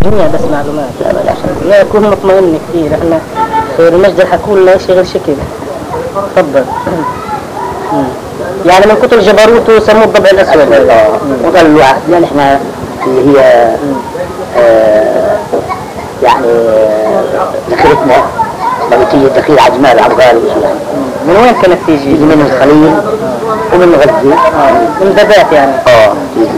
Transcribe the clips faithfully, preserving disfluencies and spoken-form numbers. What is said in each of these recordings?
هي بس معلومات. لا بلاش. لا أكون مطمئن كثير. احنا خير المجد حكوا لنا شيء غير شكل. تفضل. يعني من كتر جبروته سموه الضبع الأسود. اه وظلوا يعني احنا اللي هي آه يعني ذخيرتنا لما تيجي الذخيرة عجمال عبقال يعني. من وين كانت تيجي؟ تيجي من الخليل ومن غزة. من ذبات يعني. اه تيجي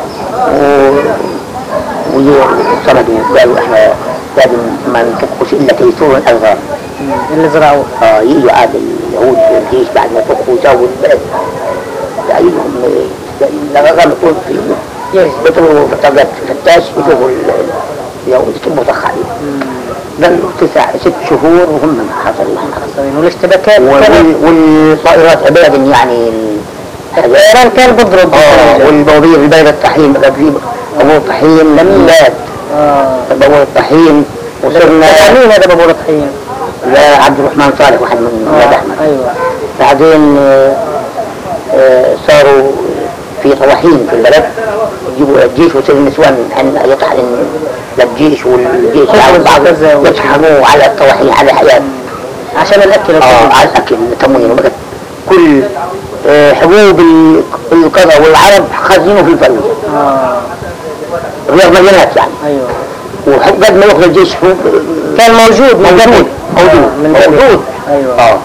و وصمدوا قالوا احنا لازم ما نفكوش الا تيسور الألغام اللي زرعوه. اه يجوا عاد اليهود والجيش بعد ما فكوا جابوا البلد تعينهم الألغام يكون في يطلبوا بطاقات فتاش يشوفوا اليهود يطلبوا ضخ عليهم. ظلوا تسع ست شهور وهم حصلوا حصلين والاشتباكات والطائرات عباد يعني الطيران كان بضرب. اه والبوابير البلد الطحين بقى في بابور الطحين لم يلاد. اه بابور الطحين وصرنا. مين هذا بابور الطحين؟ لا عبد الرحمن صالح واحد من ولاد احمد. ايوه. بعدين آه آه صاروا في طواحين في البلد يجيبوا الجيش ويصير النسوان عن يطحن للجيش والجيش بعض يطحنوا على الطواحين على حياة عشان الاكل. اه على الاكل التموين وبقت كل آه حبوب القضاء والعرب خزنوا في الفلوس. اه غير مليونات يعني. ايوه. وقد ما ياخذ الجيش كان موجود موجود موجود موجود. ايوه. اه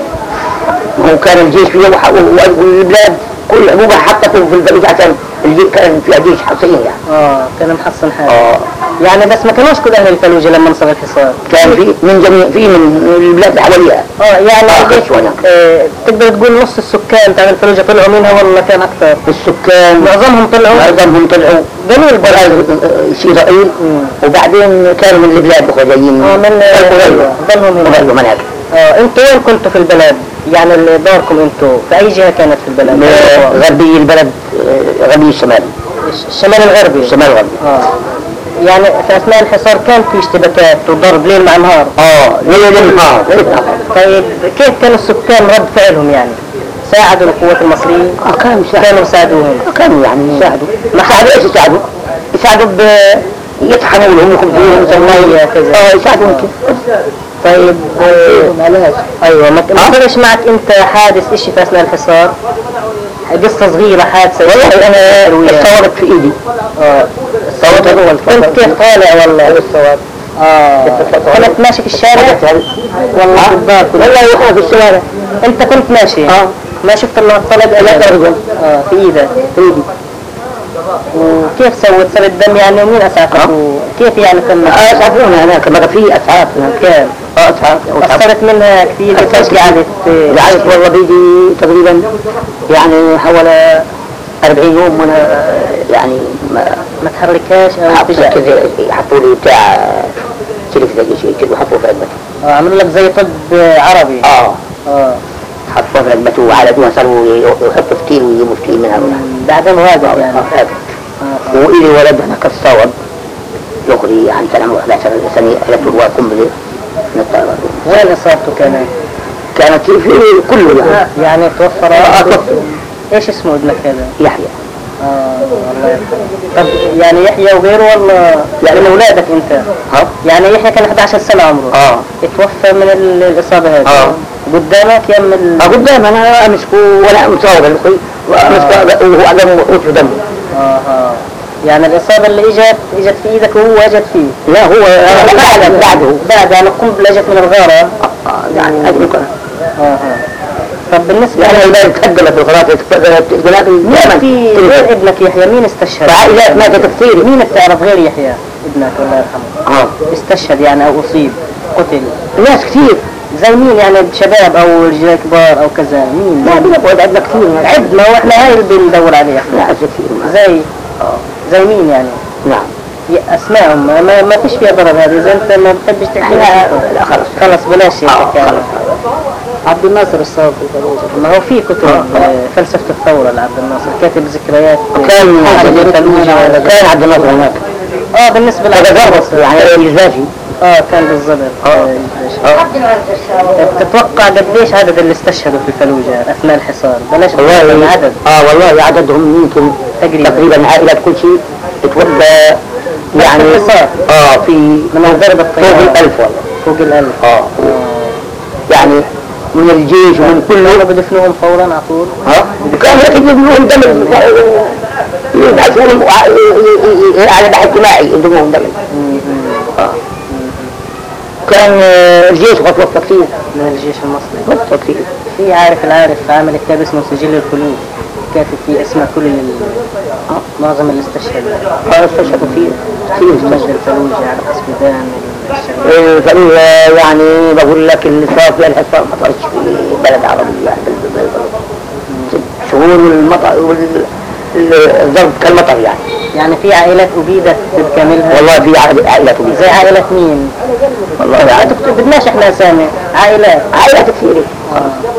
هو كان الجيش فيه والبلاد كل عبوبة حتى في البلد عشان الجيش كان فيها جيش حصين يعني. اه كان محصن حاله. اه يعني بس ما كانوش كل اهل الفلوجة لما انصب الحصار. كان في من جميع في من البلاد اللي حواليها. اه يعني آه آه تقدر تقول نص السكان تاع الفلوجة طلعوا منها ولا كان اكثر؟ السكان معظمهم طلعوا. معظمهم طلعوا. قليل برضه شيء ضئيل. وبعدين كانوا من البلاد بخوا جايين. اه من ضلهم هنا. ضلوا منهج. اه انتوا وين كنتوا في البلد؟ يعني اللي داركم انتوا في اي جهة كانت في البلد؟ غربي البلد غربي الشمال. الشمال الغربي. الشمال الغربي. اه يعني في اثناء الحصار كان في اشتباكات وضرب ليل مع نهار. اه ليل نهار. طيب كيف كان السكان رد فعلهم يعني؟ ساعدوا القوات المصرية؟ اه كانوا كانوا يساعدوهم. كانوا يعني يساعدوا. ما ساعدوا ايش يساعدوا؟ يساعدوا ب يطحنوا لهم يخبزون زمية كذا. اه يساعدوا كذا. طيب علاج. ايوه ما صارش معك انت حادث اشي في اثناء الحصار؟ قصة صغيرة حادثة. والله انا اتصورت في ايدي. اه الصوت الاول. كنت كيف طالع والله؟ الصوت. اه كنت ماشي في الشارع؟ والله بالضبط. والله يقع في الشارع. انت كنت ماشي؟ اه ما شفت انه طلق لا ترجل. اه في ايدك. في ايدي. وكيف سوت سبب الدم يعني ومين اسعفك؟ كيف يعني تم؟ اسعفونا هناك بقى في اسعاف كام؟ اه اسعاف. اثرت منها كثير. كيف قعدت؟ قعدت والله بيجي تقريبا يعني حوالي أربعين يوم وانا يعني ما ما تحركهاش او تجي حطوا لي بتاع تلف زي شيء كده وحطوه في علبته. اه عملوا لك زي طب عربي. اه اه حطوه في علبته وعالجوها صاروا يحطوا فتيل ويجيبوا فتيل منها. بعدين واجد يعني. اه وإلي ولد هناك الصوب يقري عن سنة واحد عشر سنة يقتل قنبلة من الطائرات. وين إصابته كانت؟ كانت في كله يعني. يعني توفر. اه توفر. ايش اسمه ابنك هذا؟ يحيى. اه الله يرحمه. طب يعني يحيى وغيره ولا يعني من اولادك انت؟ اه يعني يحيى كان احد عشر سنة عمره. اه اتوفى من الاصابة هذه. اه قدامك يم ال... اه قدام انا امسكه وانا مصاب الاخي وامسكه وهو عدم وقوت دم. اه اه يعني الإصابة اللي إجت إجت في إيدك وهو إجت فيه. لا هو بعد بعده بعد يعني القنبلة إجت من الغارة. اه يعني هذه ممكن. اه اه طب بالنسبة يعني البلد تقدمت بالخلاص تقدمت مين في غير ابنك يحيى مين استشهد؟ فعائلات ماتت كثير. مين بتعرف غير يحيى ابنك الله يرحمه؟ اه استشهد يعني أو أصيب قتل؟ ناس كثير. زي مين يعني شباب أو رجال كبار أو كذا مين؟ لا بنقعد عندنا كثير. عد ما هو إحنا هاي اللي بندور عليه. لا كثير. زي اه زي مين يعني؟ نعم. اسمائهم ما, ما فيش فيها ضرر هذه اذا انت ما بتحبش تحكيها. لا خلص خلص بلاش هيك يعني. عبد الناصر الصافي ما هو في كتب آه. فلسفة الثورة لعبد الناصر كاتب ذكريات. كان كان عبد الناصر هناك. اه بالنسبة لعبد الناصر يعني الجزافي. اه كان بالضبط. اه تتوقع قديش عدد اللي استشهدوا في الفلوجة اثناء الحصار؟ بلاش والله عدد. اه والله عددهم يمكن تقريبا تقريبا عائلات كل شيء تتوقع يعني الحصار اه في من الضرب الطيران فوق الألف والله فوق الألف. اه يعني من الجيش ومن كله بدفنوهم فورا على طول. ها وكان يجيب لهم دم يبعثون على بحث اجتماعي يدمون دم. اه كان الجيش غطوة كثير من الجيش المصري غطوة كثير. في عارف العارف عامل كتاب اسمه سجل الخلود، كاتب فيه اسماء كل ال... معظم اللي استشهدوا. اه استشهدوا كثير كثير مجد الفلوجي على قصبدان الفلوجة. يعني بقول لك اللي صار فيها الحصار ما صارش في بلد عربي يعني ست شهور والمطر والضرب كالمطر يعني. يعني في عائلات أبيدت بكاملها. والله في عائلات أبيدت. زي عائلة مين؟ والله يعني بدناش احنا اسامي عائلات عائلات كثيرة. آه.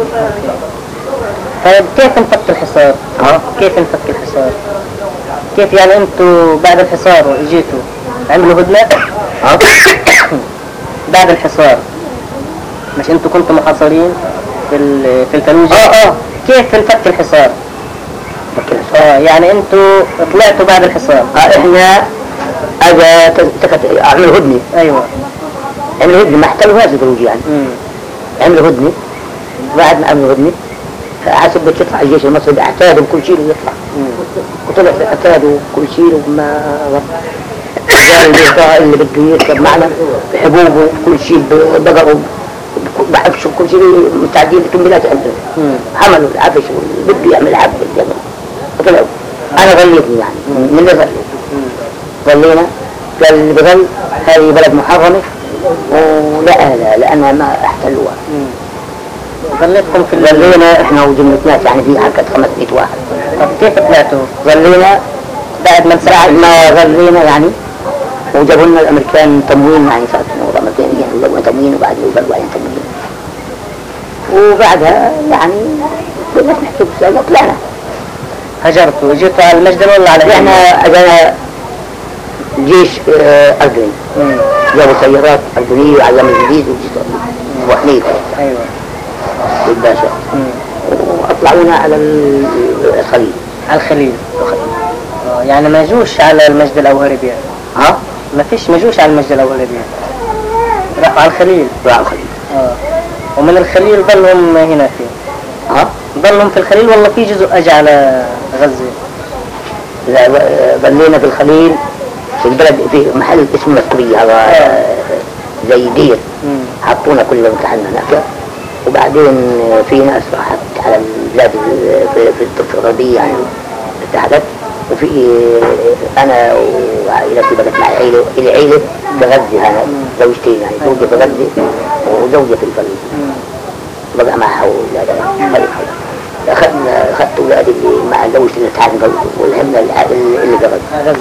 طيب كيف انفك الحصار؟ ها؟ كيف انفك الحصار؟ كيف يعني انتوا بعد الحصار اجيتوا عملوا هدنة؟ ها؟ بعد الحصار مش انتوا كنتوا محاصرين في في الفلوجة؟ اه اه كيف انفك الحصار؟ اه يعني انتوا طلعتوا بعد الحصار. اه احنا اجا عملوا هدنة. ايوه عملوا هدنة ما احتلوا ناس الفلوجة يعني. امم عملوا هدنة بعد ما عملوا هدنة حسب بتطلع الجيش المصري اعتادوا كل شيء ويطلع. وطلع اعتادوا كل شيء وما قال اللي بده يركب معنا بحبوبه كل شيء بقروا بعفشوا كل شيء مستعدين لكملات عندنا. عملوا العفش واللي بده يعمل عفش وطلعوا. انا ظليتني يعني من اللي ظليت ظلينا قال اللي بظل هذه بلد محرمة ولا أهلها لأنها ما احتلوها. ظليتكم في ظلينا احنا وجملة ناس يعني في حركة خمسمائة واحد. طب كيف طلعتوا؟ ظلينا بعد ما بعد ما ظلينا يعني وجابوا لنا الامريكان تموين يعني صارت موضوع مكاني يعني جابوا تموين وبعد يقبلوا علينا تموين وبعدها يعني كنا نحكي بسالة طلعنا. هجرتوا جيتوا على المجدل ولا على احنا اجانا جيش اردني جابوا سيارات اردنية وعلم الجديد وجيتوا وحنيف ايوه والباشا واطلعونا على الخليل. على الخليل اه يعني ما جوش على المجد الاوهري يعني. ها؟ ما فيش ما جوش على المجد الاوهري يعني. راحوا على الخليل. راحوا على الخليل. اه ومن الخليل ضلهم هنا فيه. ها؟ ضلهم في الخليل ولا في جزء اجى على غزة؟ لا ظلينا في الخليل في البلد في محل اسمه مسكوبية هذا زي دير حطونا كلنا امتحنا هناك وبعدين في ناس راحت على البلاد في الضفة الغربية يعني اتحدت وفي انا وعائلتي بقت مع عيلة الى عيلة بغزة انا زوجتين يعني زوجة في غزة وزوجة في الخليج بقى معها اولادها. اخذنا اخذت اولادي اللي مع زوجتي اللي تعال والهمنا اللي في غزة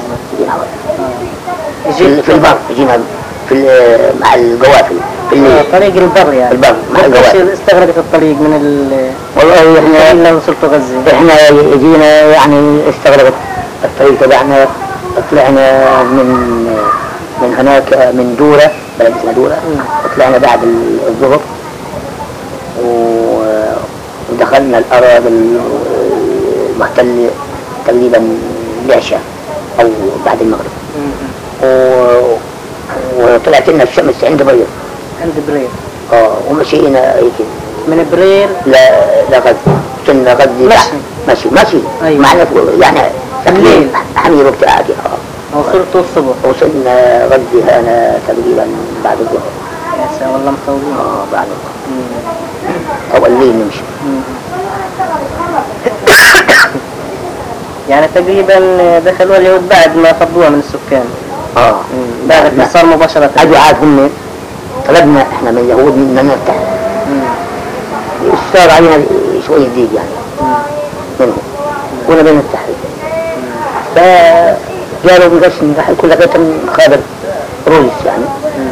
جينا في البر جينا في مع القوافل في الليل. طريق البر يعني في البر مع القوافل. استغرقت الطريق من ال والله احنا الا وصلتوا غزة. احنا جينا يعني استغرقت الطريق تبعنا طلعنا من من هناك من دورة بلد اسمها دورة طلعنا بعد الظهر ودخلنا الأراضي المحتلة تقريبا العشاء أو بعد المغرب و... وطلعت لنا الشمس عند برير. عند برير اه ومشينا هيك من برير لا لغزة كنا غزة مشي مشي مشي أيوة. معنا يعني الليل حمير وبتاعتي اه وصلتوا الصبح وصلنا غزة أنا تقريبا بعد الظهر. يا سلام والله مطولين. اه بعد الظهر أو الليل نمشي. يعني تقريبا دخلوا اليهود بعد ما فضوها من السكان. اه بعد الحصار مباشرة. اجوا عاد هم طلبنا احنا من اليهود اننا نفتح. صار علينا شوية ضيق يعني منهم ونبي نفتح. فقالوا بنقسم راح يكون لقيتهم خابر رويس يعني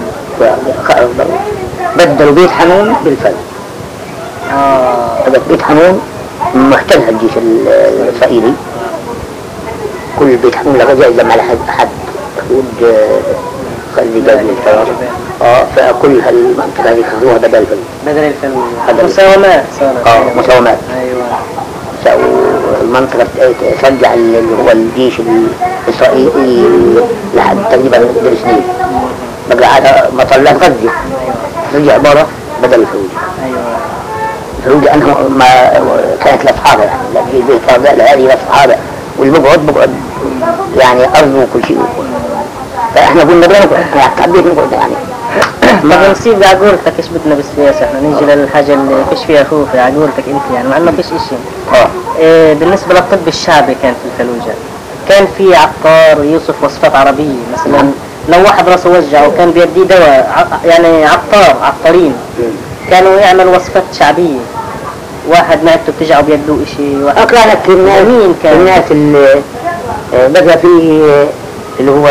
بدلوا بيت حنون بالفل. اه بيت حنون محتلها الجيش الإسرائيلي كل بيت حنون لغزة لما لحد أحد حدود خلي قبل الفرار اه فكل هالمنطقة هذه خذوها بدل الفل. بدل الفل مساومات صارت. اه مساومات. ايوه ومنطقة ترجع اللي هو الجيش الإسرائيلي لحد تقريبا ثلاث سنين. بقى على مطلات غزة رجع برا بدل الفلوجة. الفلوجة أنه ما كانت لأصحابها يعني لا في بيت فاضع لا هذه لأصحابها واللي بقعد بقعد يعني أرض وكل شيء. فإحنا قلنا بينك يعني حبيت نقعد يعني. طب نسيب عقولتك ايش بدنا بالسياسة، احنا نيجي للحاجة اللي فيش فيها خوف عقولتك انت يعني مع انه فيش اشي. اه إيه بالنسبة للطب الشعبي كان في الفلوجة كان في عطار يوصف وصفات عربية مثلا لو واحد راسه وجع وكان بيديه دواء يعني عطار عطارين كانوا يعملوا وصفات شعبية. واحد معدته بتجعه بيده اشي واحد كانت الناس مين كان الناس اللي بقى فيه اللي هو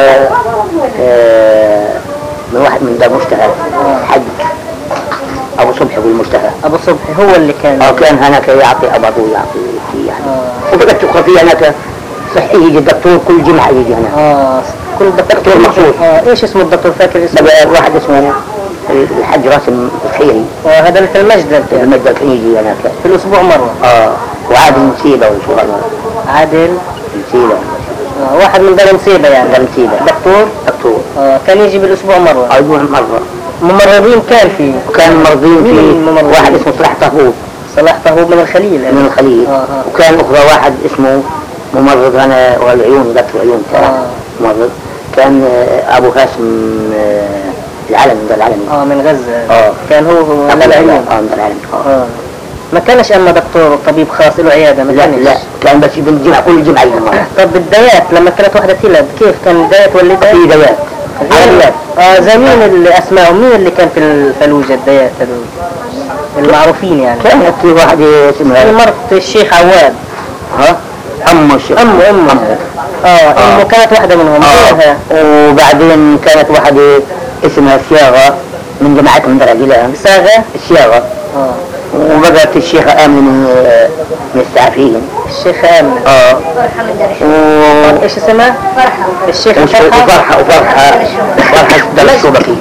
من واحد من ده مشتهى حج ابو صبحي والمشتهى ابو صبحي هو اللي كان اه كان هناك يعطي ابو يعطي فيه يعني آه. وبقت تبقى فيه هناك صحي يجي الدكتور كل جمعه يجي هناك اه كل دكتور مخصوص. اه ايش اسمه الدكتور فاكر اسمه؟ بقى واحد اسمه الحاج راسم الخيري. اه هذا اللي في المجد في المجد يجي هناك في الاسبوع مره. اه وعادل نسيبه وشو هذا عادل نسيبه آه واحد من ذا نسيبه يعني ذا نسيبه دكتور دكتور اه كان يجي بالاسبوع مره. اه يقول مره ممرضين كان في كان مرضين في واحد اسمه صلاح طهوب. صلاح طهوب من الخليل يعني. من الخليل آه آه. وكان اخرى واحد اسمه ممرض انا والعيون دكتور عيون كان آه. ممرض كان ابو هاشم العلم ده العلم اه من غزه اه كان هو من العلم اه من العلم اه ما كانش اما دكتور طبيب خاص له عياده ما كانش. لا لا كان بس بالجمعه كل جمعه يجي. طب الديات لما كانت واحده تلد كيف كان ديات ولدها؟ في ديات عربيات اه زي مين اللي اسمائهم مين اللي كان في الفلوجه الديات هذول المعروفين يعني؟ كانت في واحد اسمها مرت الشيخ عواد. ها امه الشيخ امه امه اه امه كانت واحده منهم. آه. وبعدين كانت واحده اسمها سياغه من جماعتهم درجه الان ساغه السياغه اه وبقت الشيخة آمنة من من السعفيين. الشيخة آمنة اه و... ايش اسمها؟ فرحة الشيخة فرحة وفرحة وفرحة فرحة دار الشوبكي.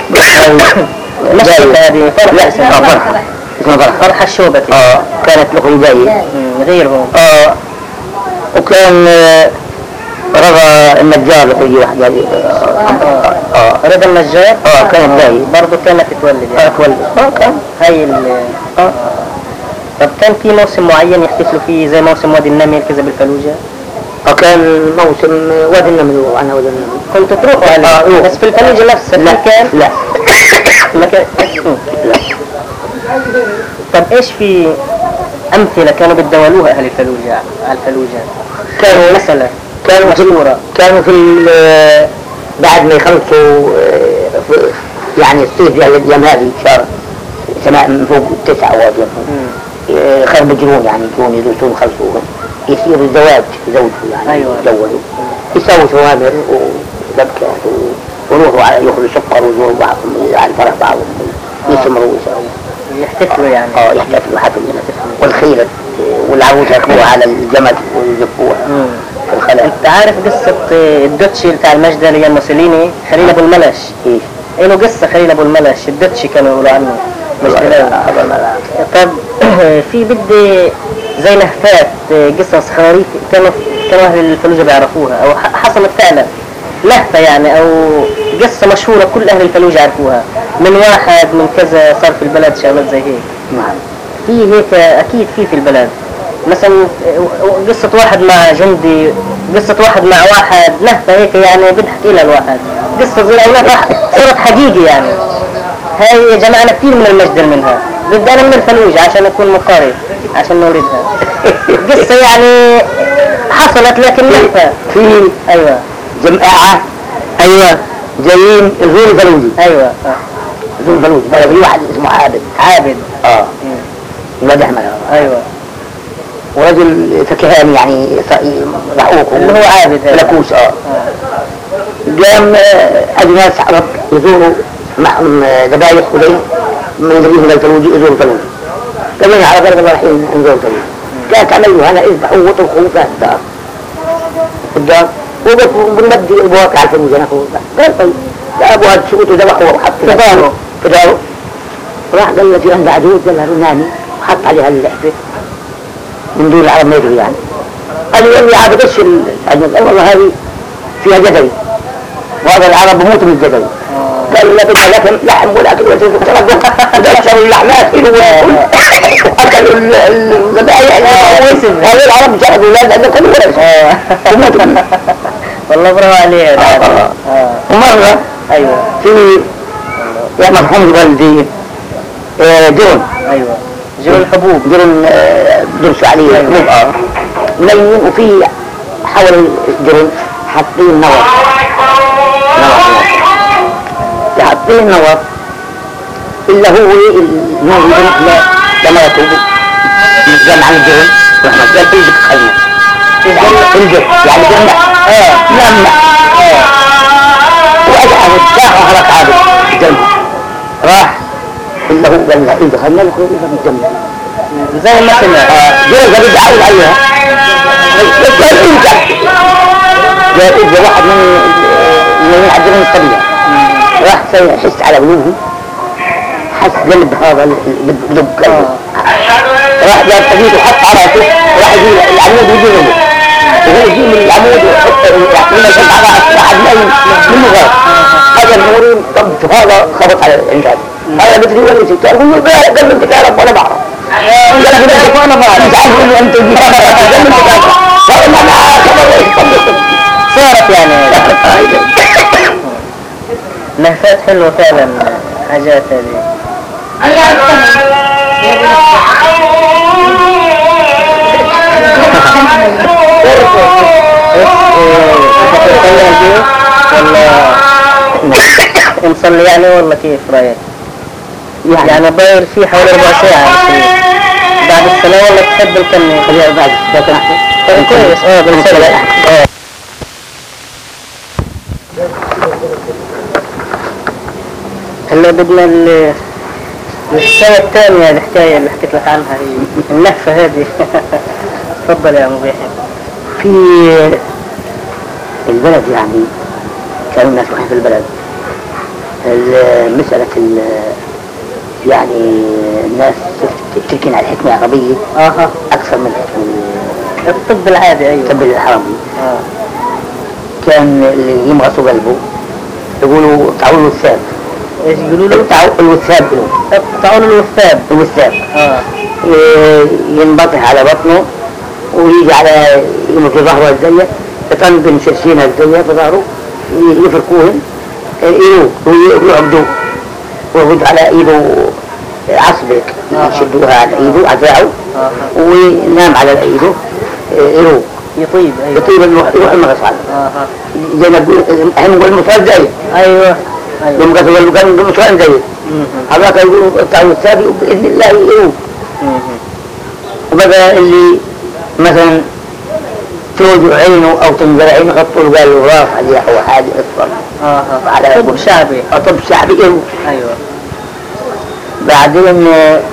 مشيت هذه فرحة اسمها فرحة اسمها فرحة فرحة الشوبكي. اه كانت له جاية غيرهم اه وكان رضا النجار يجي واحد هذه اه رضا النجار اه كانت جاية برضه كانت تولد يعني. اه تولد اه كان هاي ال اه طب كان في موسم معين يحتفلوا فيه زي موسم وادي النمل كذا بالفلوجة؟ اه كان موسم وادي النمل وانا وادي النمل كنتوا تروحوا عليه آه بس في الفلوجة نفسها لا كان؟ لا ما كان لا. طب ايش في امثلة كانوا بتداولوها اهل الفلوجة على الفلوجة؟ كانوا مثلا كانوا مشهورة كانوا في بعد ما يخلصوا يعني الصيف الايام هذه شهر سماء من فوق تسعة أواجر خرب الجنون يعني يكون يدرسون يخلصوا يصير الزواج زوجوا يعني أيوة. يتزوجوا يسووا ثوامر ودبكات ويروحوا على ياخذوا سكر ويزوروا بعضهم على الفرح بعضهم يسمروا ويسووا يحتفلوا يعني اه يحتفلوا حفل والخيلة والعروس يركبوها على الجمل ويزفوها في الخلاء. انت عارف قصة الدوتشي بتاع المجد اللي موسوليني خليل ابو الملش؟ ايه ايه له قصة خليل ابو الملش الدوتشي كانوا يقولوا عنه مش طب في بدي زي لهفات قصص خراريف كانوا كانوا اهل الفلوجة بيعرفوها او حصلت فعلا لهفة يعني او قصة مشهورة كل اهل الفلوجة يعرفوها من واحد من كذا صار في البلد شغلات زي هيك. نعم في هيك اكيد في في البلد مثلا قصة واحد مع جندي قصة واحد مع واحد لهفة هيك يعني بضحك إلى الواحد قصة زي الأولاد صارت حقيقي يعني. هاي جمعنا كثير من المجدل منها بدأنا من الفلوجة عشان نكون مقارب عشان نوردها قصة يعني حصلت لكن لهفة في أيوة جماعة أيوة جايين زور فلوجي أيوة زور فلوجي بقى في واحد اسمه عابد عابد اه ولاد أحمد أيوة ورجل فكهاني يعني رحوك اللي هو عابد لكوس اه قام أجناس عرب يزوروا معهم ذبايح وليه من ذبيهم للفلوجي يزوروا فلوجي قالوا لي على قلب رايحين نزور فلوجي كانت عملوا هنا اذبحوا وطرقوا في الدار الدار وقفوا بنمدي البواقع على الفلوجي انا قال طيب لا ابو هذا سقوط وذبحوا وحطوا في داره في داره راح قال له في عند عجوز قال له نامي وحط عليها اللحفه من دون العرب ما يدري يعني. قالوا لي عاد قش الأجنبي، قال والله هذه فيها جدري، وهذا العرب بموت من الجدري. قالوا لا بدها لكن لحم ولكن ودشروا اللحمات أكلوا الذبائح. هذول العرب جابوا لا لأنه كانوا ولد. والله برافو عليه. ومرة ايوه في يا مرحوم والدي جرن. ايوه جرن حبوب. جرن درسوا عليه حبوب اه مليين، وفي حول الجرن حاطين نور نور حاطين نور إلا هو النور يدرك لا لما يتوب نتجمع عن الجرن رحمة الله تلجك خلنا تلجك يعني جنة اه لما اه وأجعل الساعة هرك عابد الجنة راح إلا هو قال لا إذا خلنا نخرج إذا من الجنة زي ما سمع جرن قال يدعون عليها قال إنت قال إذا واحد من من يعجبون الطبيعة راح يحس على قلوبهم، حس قلب هذا بدق قلبه، راح جاب حديد وحط على راسه وراح يجي العمود يجي منه، وهو يجي من العمود ويحط من الجنب على واحد نايم منه غير هذا النورين. طب هذا خبط على الإنسان هذا بدري ولا شيء، قال له قال له أنت تعرف وأنا بعرف، قال له أنت وأنا بعرف مش عارف إنه أنت قال له أنت تعرف، قال له أنا خبر إيش صارت يعني لهفات حلوة فعلا حاجات هذه. ولا نصلي يعني ولا كيف رأيك؟ يعني يعني باير فيه حوالي ربع ساعة بعد الصلاة ولا تحب نكمل؟ خليها بعد الصلاة أحسن. كويس اه بالصلاة اه. هلا بدنا السنة الثانية الحكاية اللي حكيت لك عنها هي النهفة هذه. تفضل يا مبيحي. في البلد يعني كانوا الناس رايحين في البلد مسألة يعني الناس تركين على الحكمة العربية اها أكثر من الحكمة الطب العادي. أيوة الطب الحرامي. آه. كان اللي يمغصوا قلبه يقولوا تعالوا الوثاب. ايش يقولوا له؟ الوثاب تعالوا الوثاب. الوثاب اه ينبطح على بطنه ويجي على يمكن ظهره الزية يطنبن سرسينها الزية في ظهره يفركوهن ايدوه ويعبدوه ويعبد على ايده عصبك يشدوها على ايده عزاعه وينام على ايده ايروه يطيب. ايوه يطيب يروح المغص عنه. اها زي ما نقول احنا نقول المصاب زي ايوه ايوه يوم قالوا قالوا كانوا المصاب زي هذاك يقولوا تعالوا السابق باذن الله يروه. وبقى اللي مثلا توجع عينه او تنزل عينه خطوا له قالوا رافع ليح وحاجه اصفر. اها على طب شعبي. طب شعبي يروه. ايوه بعدين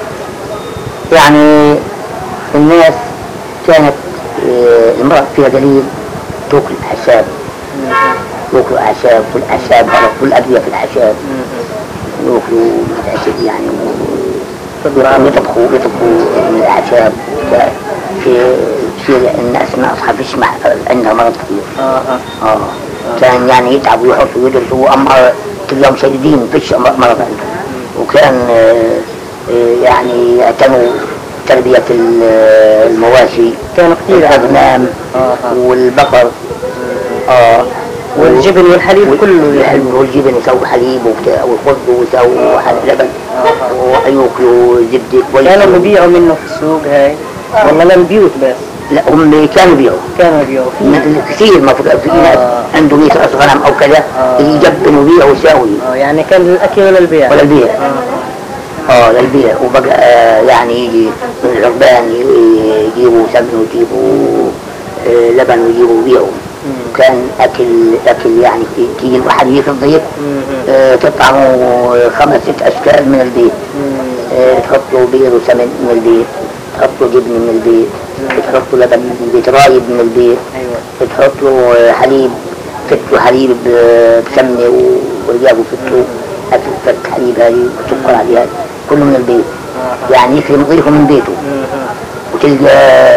يعني الناس كانت المرأة فيها دليل تاكل أعشاب يأكلوا أعشاب والأعشاب والأدوية في الأعشاب يأكلوا متأكد يعني يطبخوا يطبخوا من الأعشاب في في الناس ما أصحاب يسمع عندها مرض كثير. آه. آه. كان يعني يتعبوا ويحطوا ويدرسوا أما كلهم شديدين فيش مرض عندهم. وكان يعني يعتنوا تربية المواشي كانوا كثير الأغنام آه. والبقر آه. والجبن والحليب كله يحلوا والجبن يسووا حليب والخبز ويسووا لبن ويأكلوا زبدة. كانوا بيبيعوا منه في السوق هاي والله للبيوت بس؟ لا هم كانوا بيبيعوا كانوا بيبيعوا كثير ما في ناس عنده مية رأس غنم أو كذا يجبن ويبيع ويساوي. اه يعني كان للأكل ولا البيع؟ ولا البيع. اه للبيع. وبقى آه يعني يجي من العربان يجيبوا سمن ويجيبوا آه لبن ويجيبوا ويبيعوا. كان أكل أكل يعني تيجي الواحد يجي في الضيق آه تطعموا خمس ست أشكال من البيت. آه تحطوا بيض وسمن من البيت، تحطوا جبن من البيت، تحطوا لبن من البيت، رايب من البيت. أيوة. تحطوا حليب فتوا حليب بسمنة ورجابوا فتوا أكل فت حليب هذه وسكر عليها كله من البيت. يعني يكرم ضيفه من بيته. وتلقى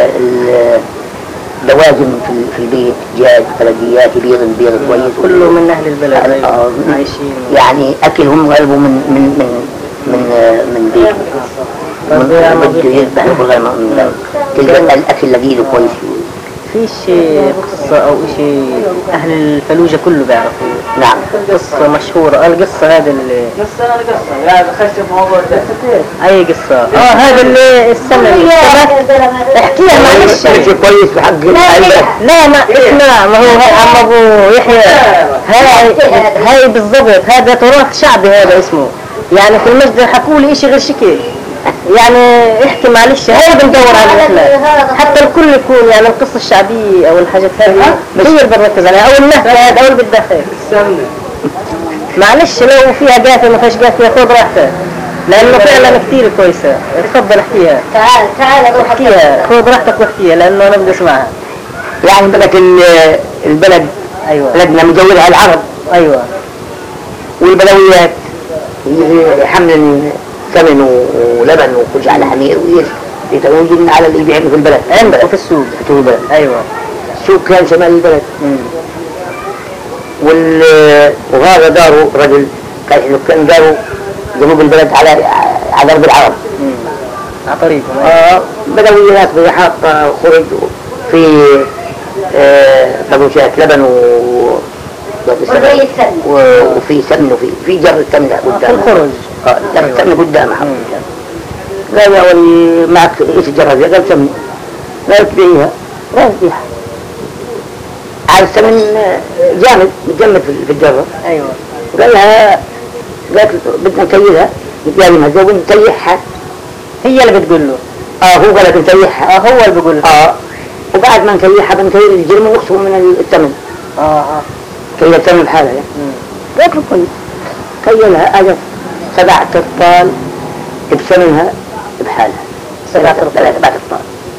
اللوازم في في البيت جاز بلديات بيض بيض كويس كله من أهل البلد. أيوة. آه، عايشين يعني أكلهم غالبه من من من من آه، من بيت طب يا من بده مضيف. يذبح والله ما من تلقى الأكل لذيذ كويس. فيش قصة أو إشي أهل الفلوجة كله بيعرفوا؟ نعم. قصة مشهورة. القصة هذا اللي قصة أنا قصة لا خش في موضوع ده. أي قصة؟ آه هذا اللي السنة احكيها معلش. شيء كويس بحق العلبة. لا ما اسمع، ما هو هاي عم أبو يحيى، هاي هاي بالضبط هذا تراث شعبي هذا اسمه، يعني في المسجد حكوا لي إشي غير شكل، يعني احكي معلش هاي بندور على احنا حتى الكل يكون يعني القصة الشعبية او الحاجات هذه هي اللي بنركز عليها، او النهر هذا او اللي بالداخل. معلش لو فيها قافية ما فيهاش قافية خذ راحتك، لانه فعلا كثير كويسة. تفضل احكيها. تعال تعال روح احكيها خذ راحتك واحكيها لانه انا بدي اسمعها. يعني بدك البلد ايوه بلدنا مجورها العرب. ايوه. والبلويات حمل ثمن ولبن وكل على حمير ويتوجد على اللي يبيعوا في البلد عندك في السوق. في البلد. ايوه. السوق كان شمال البلد. امم وال وهذا داره رجل كان داره جنوب البلد على على درب العرب. امم على طريقهم. اه بدويات بيحاط خرج في طبوشات لبن و وفي سمن وفي في جر سمن قدام الخرج. اه جر سمن قدامه. قال يا ولي معك ايش الجرة دي؟ قال سمن. قال تبيعيها؟ قال بيعها. على السمن جامد متجمد في الجرة. ايوه. قال لها قالت بدنا نكيلها نتلاقي مهزة ونسيحها. هي اللي بتقول له. اه هو قال لك نسيحها. اه هو اللي بيقول له. اه وبعد ما نكيحها بنكيل الجرم ونقسمه من الثمن. اه اه. كيل الثمن بحالها يعني. قالت له كويس. كيلها اجت سبع ترطال بثمنها بحالها. سبع ترطال سبع ترطال.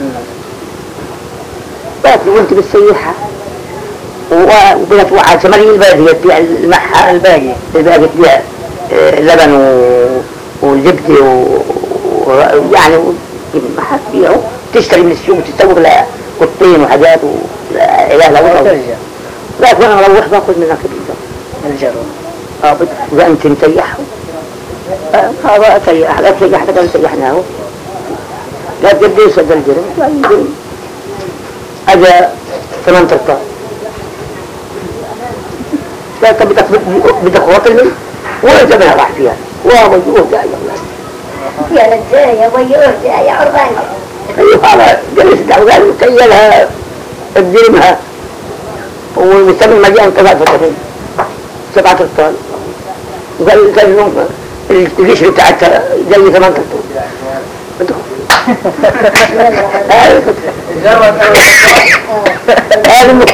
قالت له وانت بتسيحها وبدها تروح على شمالية البلدية تبيع المحها الباقي الباقي تبيع لبن وزبدة ويعني المحها تبيعه تشتري من السوق وتسوق لها قطين وحاجات وإله لا وضع. قالت وانا اروح باخذ منك الجرة. اه بدها انت نسيحه. هذا سيح لا تسيح حتى قال سيحناه. قالت قديش هذا الجرم؟ قال الجرم اجا ثمان ترطال. قالت بدك بدك واكل ولا زمنها راح فيها وابا يرجع يا الله يا رجال يا ابوي ارجع يا عربان. ايوه هذا جلس وقال كيلها تديمها ومستمر مليان كذا فترين سبعة ترطال. وقال قال لهم القشر بتاعتها زي ثمان ترطال. هذا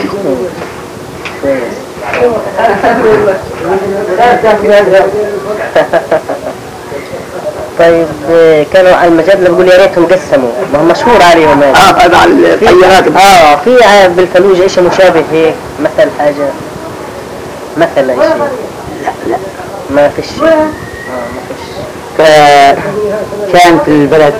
طيب كانوا على المجادلة بيقول يا ريتهم قسموا، ما هو مشهور عليهم هذا. اه هذا على الطيارات. اه في بالفلوجة ايش مشابه هيك مثل حاجة مثلا شيء؟ لا لا ما فيش. اه ما فيش. كان في البلد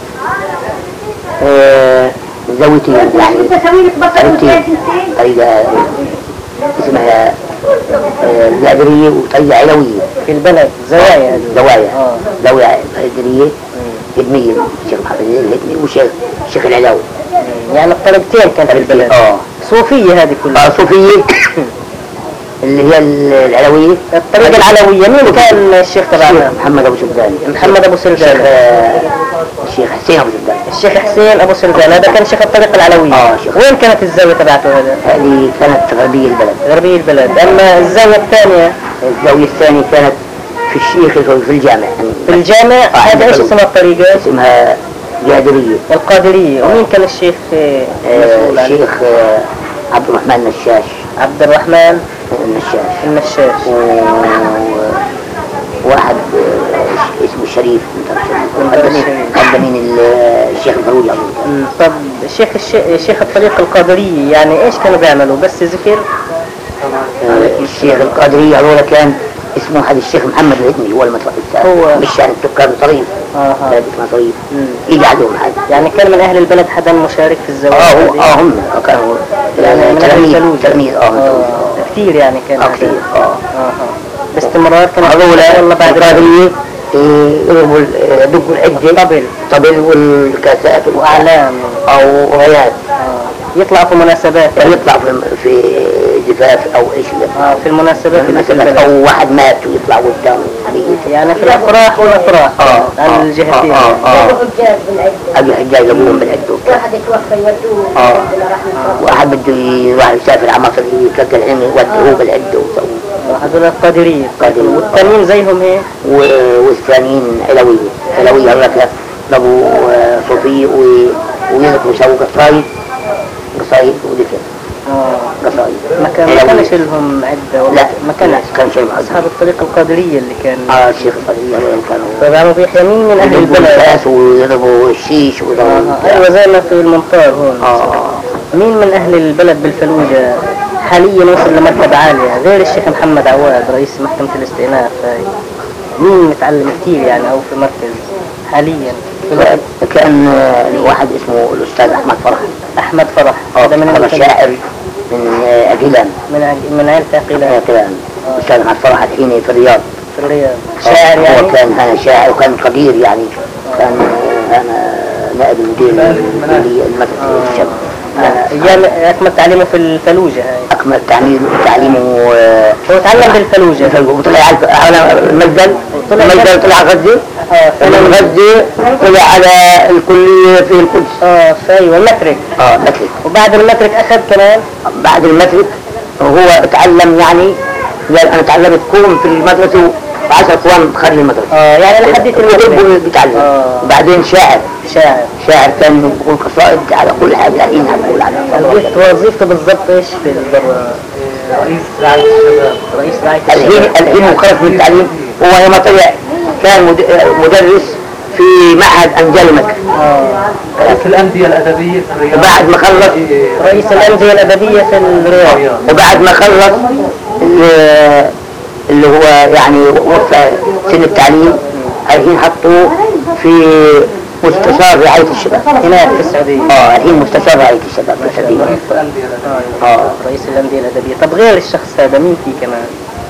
آه زوجتي يعني زوجتي طريقة اسمها زادرية وطريقة علوية في البلد زوايا. زوايا اه زوايا زادرية هدمية الشيخ محمد الهدمي والشيخ الشيخ العلاوي. يعني الطريقتين كانت في البلد. اه صوفية هذه كلها. اه صوفية اللي هي العلوية. الطريقة العلوية مين كان الشيخ تبعنا؟ محمد أبو سلطان. محمد أبو سلطان. الشيخ حسين أبو سلطان. الشيخ حسين أبو سلطان هذا كان شيخ الطريقة العلوية. اه شيخ. وين كانت الزاوية تبعته هذا؟ هذه كانت غربية البلد. غربية البلد. أما الزاوية الثانية؟ الزاوية الثانية كانت في الشيخ في الجامع. في الجامع. آه هذا ايش اسمها الطريقة؟ اسمها قادرية. القادرية. ومين كان الشيخ آه الشيخ آه عبد الرحمن النشاش. عبد الرحمن النشاش. النشاش. وواحد آه اسمه الشريف مقدمين الشيخ الفروج. طب الشيخ الشيخ الطريقة القادرية يعني ايش كانوا بيعملوا؟ بس ذكر آه الشيخ القادرية هذول كان اسمه هذا الشيخ محمد الهدمي هو المتوفى، هو- مش يعني السكان طريف، آه. بلد اسمها طريف، مم. يجي عندهم هذا. يعني كان من أهل البلد حدا مشارك في الزواج اه هو هذه؟ اه هم كانوا يعني من أهل تلاميذ الفلوجة. تلاميذ اه من آه. الفلوجة. كثير يعني كان اه هذا. كثير اه آه. آه. باستمرار كانوا هذول والله بعد القادرية يضربوا ال- يدقوا العدة الطبل طبل والكاسات وأعلام أو غيات آه. يطلع في مناسبات يعني. يطلع في في زفاف أو إيش آه. في المناسبات اللي في مثلا البلد أو واحد مات ويطلع قدام يعني في الأفراح والأفراح اه على الجهتين اه اه حجاج بالعدة أبي حجاج أبوهم بالعدة واحد يتوفى يودوه آه. ربنا رحمه الله. واحد بده يروح يسافر على مصر يكتل العلم يوديه بالعدة ويسوي هذول القادرية قادرية. والتانيين زيهم هيك و- والثانيين علوية علوية هذاك ضربوا آه، صوفية و- ويذكروا يسووا قصايد قصايد وذكر آه. قصايد ما كان ما علوية. كانش لهم عدة ولا لا ما كانش كان شيء معزز أصحاب الطريقة القادرية اللي كان اه الشيخ القادرية هذول كانوا طيب عم بيحيى مين من أهل يضربوا البلد؟ الفاس ويضربوا الشيش ويضربوا آه. أيوة زي ما في المنطار هون اه مين من أهل البلد بالفلوجة حاليا وصل لمرتبة عالية غير الشيخ محمد عواد رئيس محكمة الاستئناف هاي مين متعلم كثير يعني أو في مركز حاليا في الوقت؟ كان آه، واحد اسمه الأستاذ أحمد فرح أحمد فرح اه هذا من هذا الفلوجة. شاعر من آه، أجيلان من عج- من عيلة عقيلة كان الأستاذ أحمد فرح الحين في الرياض في الرياض آه، شاعر يعني هو كان أنا شاعر وكان قدير يعني كان آه، أنا نائب المدير المدرسة الشاب أيام أكمل تعليمه في الفلوجة هاي أكمل تعليم تعليمه آه، هو تعلم بالفلوجة وطلع على على المجدل المجدل طلع غزة اه من فعلا غزة طلع على الكلية في القدس اه ايوه المترك اه مترك وبعد المترك أخذ كمان بعد المترك هو تعلم يعني قال أنا تعلمت كون في المدرسة وعشر أخوان خارج المدرسة اه يعني لحديت المترك المدرسة بيتعلم آه. وبعدين شاعر شاعر شاعر كان يقول قصائد على كل حاجة الحين هنقول على وظيفته وظيفته بالضبط ايش في البر رئيس رعاية الشباب. رئيس رعاية الحين الشباب الحين هو خرج من التعليم هو لما طلع كان مد- مدرس في معهد أنجال مكة اه في الأندية الأدبية في الرياض. وبعد ما خلص رئيس الأندية الأدبية في الرياض وبعد ما خلص ال- اللي هو يعني وفى سن التعليم الحين حطوه في مستشار رعاية الشباب هناك في السعودية اه الحين مستشار رعاية الشباب في السعودية رئيس الأندية الأدبية. اه اه رئيس الأندية الأدبية طب غير الشخص هذا مين في كمان؟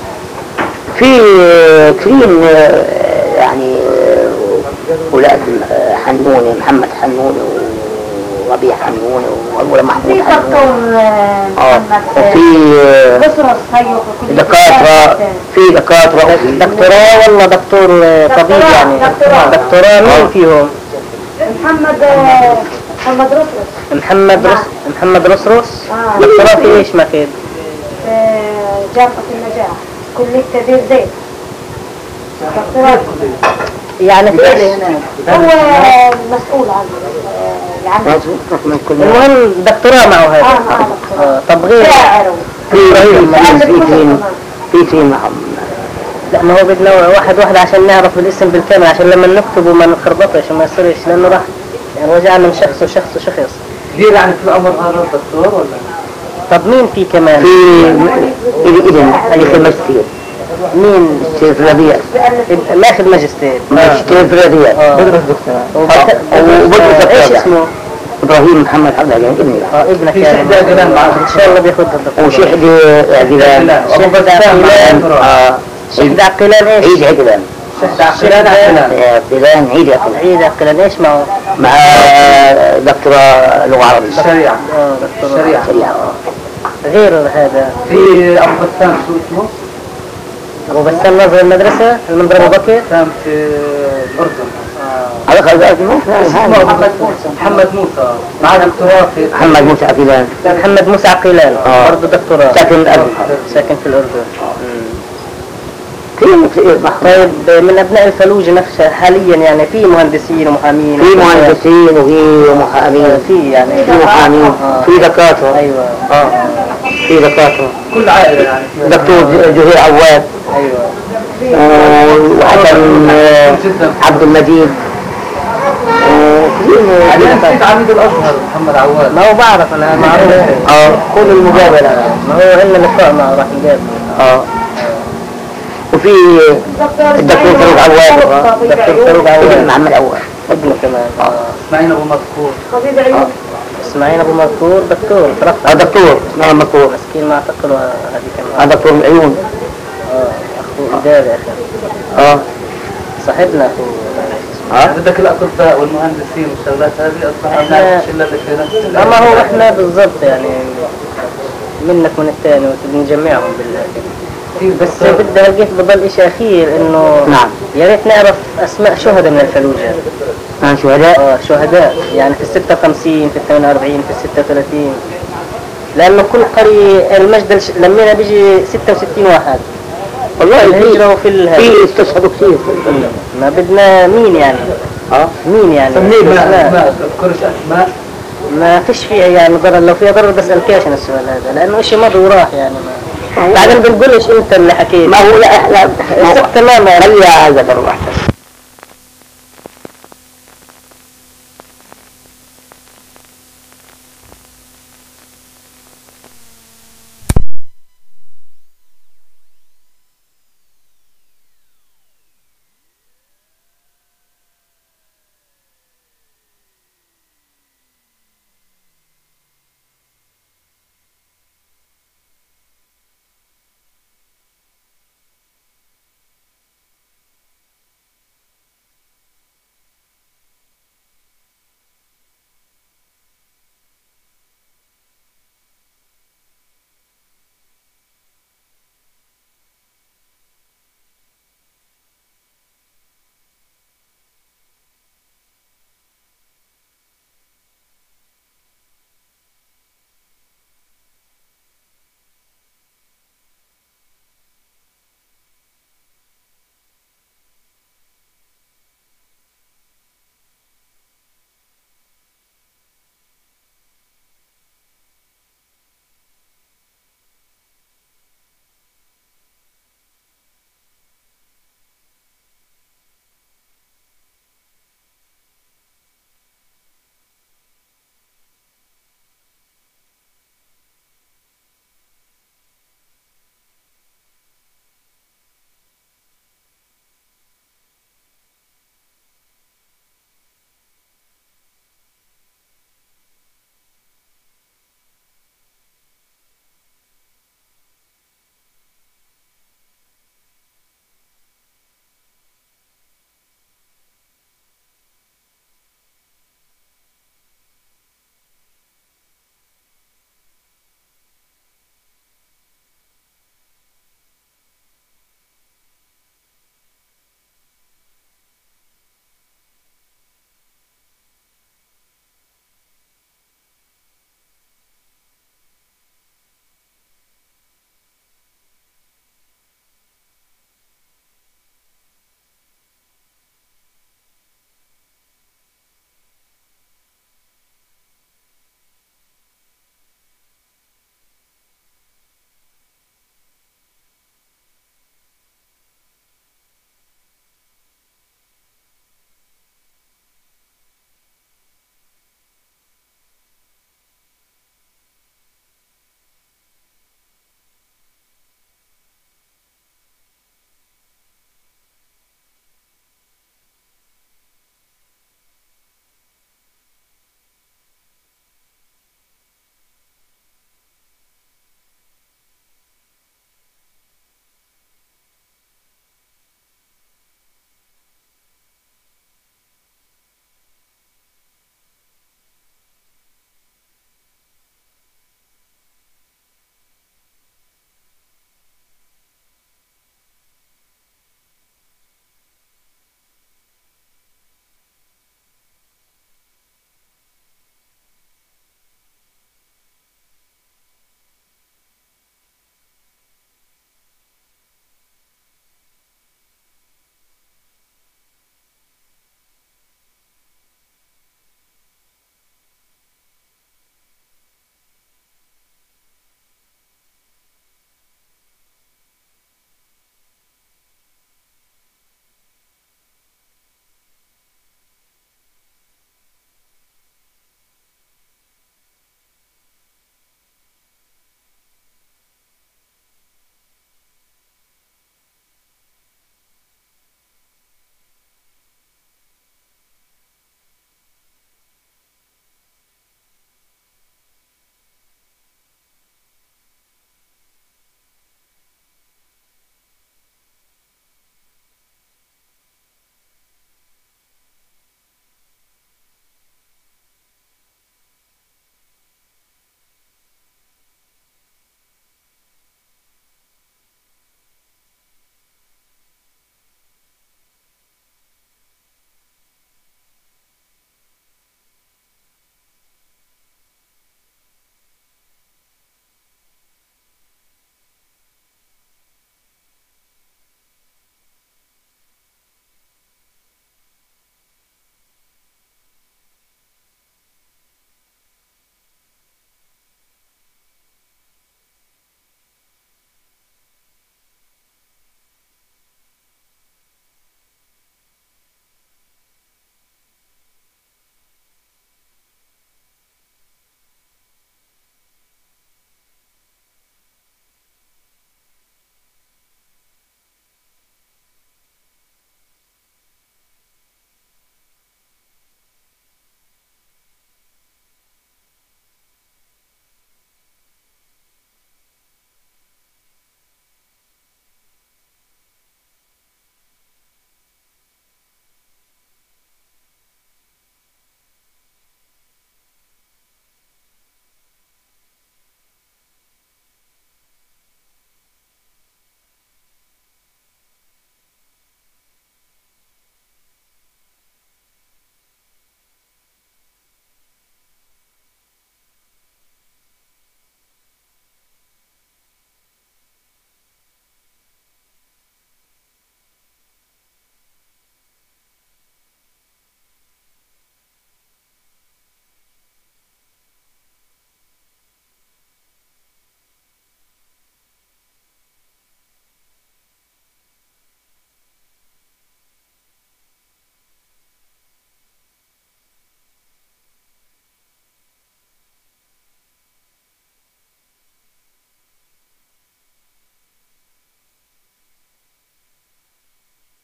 في كثير آه، يعني آه، أولاد آه، حنونة محمد حنونة وربيع حنونة وأول محمود في حنونة دكتور اه محمد وفي آه، بصرص هيو في كلية دكاترة في دكاترة وفي دكتوراه ولا دكتور آه، طبيب يعني؟ دكتوراه. دكتوراه مين فيهم؟ محمد آه، محمد رصرص محمد رس محمد رصرص آه. دكتوراه في ايش ما في؟ في جامعة النجاح كلية تدير زيت دكتوراه يعني في ايش؟ هو مسؤول عن آه، عن من كل المهم دكتوراه معه اه هذا مع دكتوراه آه، طب غير شاعر في في في في في في معهم لا ما هو بدنا واحد واحد عشان نعرف الاسم بالكامل عشان لما نكتبه ما نخربطش وما يصيرش لانه راح يعني رجع من شخص وشخص وشخص كبير يعني في الأمر هذا الدكتور ولا؟ طب مين في كمان؟ في إذن في ماجستير مين؟ في ربيع اب- ماخذ ماجستير ماجستير في ربيع اه بدرس دكتور. وبت- وبدرس ايش الرابع. اسمه؟ إبراهيم محمد حمد يعني ابني اه ابنك في يعني شهداء جلال معه. ان شاء الله بياخذ الدكتور وشحدة عقلان شهد عقيلان اه شهد عقيلان ايش؟ عيد عقلان شهد عقلان عقلان. عقلان عيد عقلان عيد عقيلان ايش معه؟ مع دكتوراه لغة عربية الشريعة. اه دكتور الشريعة. شريعة غير هذا في أبو بسام شو اسمه؟ ابو بسام ناظر المدرسة المنظر ابو بكر بسام في الأردن. هذا خلق اسمه محمد موسى. محمد موسى مع دكتوراه في محمد موسى عقلان محمد موسى عقيلان آه. برضه دكتوراه ساكن الأردن ساكن في الأردن كثير كثير محمد طيب من أبناء الفلوج نفسها حاليا يعني في مهندسين ومحامين في مهندسين وفي محامين في يعني في محامين آه. في دكاترة أيوة اه في دكاترة كل عائلة يعني. دكتور جهير عواد أيوة وحسن آه، عبد المجيد وكثير بعدين دكاترة. نسيت عميد الأزهر محمد عواد. ما هو بعرف أنا معروف اه كل المقابلة ما هو إلا لقاء معه راح نقابل اه وفي الدكتور الدكتور فاروق عواد دكتور فاروق عواد ابن محمد عواد ابنه كمان. اه اسماعيل ابو مذكور. طبيب عيون. اسماعيل ابو مذكور دكتور اه ترفع دكتور اسمه مذكور مسكين ما اعتقلوا هذه اه كمان. دكتور العيون اه اخو اداري اخي اه صاحبنا اخو. اه بدك الاطباء والمهندسين والشغلات هذه اصبح إحنا- هناك شله كثيره. اما هو احنا بالضبط يعني منك من الثاني وبنجمعهم بالله. بس بدي القيت بضل اشي اخير انه نعم. يا ريت نعرف اسماء شهداء من الفلوجة. اه شهداء اه شهداء يعني في الستة وخمسين في الثمانية وأربعين في الستة وثلاثين، لانه كل قرية المجد الش- لمينا بيجي ستة وستين واحد والله في الهجرة وفي الهجرة. في استشهدوا كثير ما بدنا مين يعني اه مين يعني سميه ما لا. ما تذكرش اسماء. ما فيش فيها يعني ضرر، لو فيها ضرر بسألكاش انا السؤال هذا لانه اشي مضى وراح يعني ما بعدين بنقولش انت اللي حكيت ما هو لا لا الست تماما خليها هذا بالراحة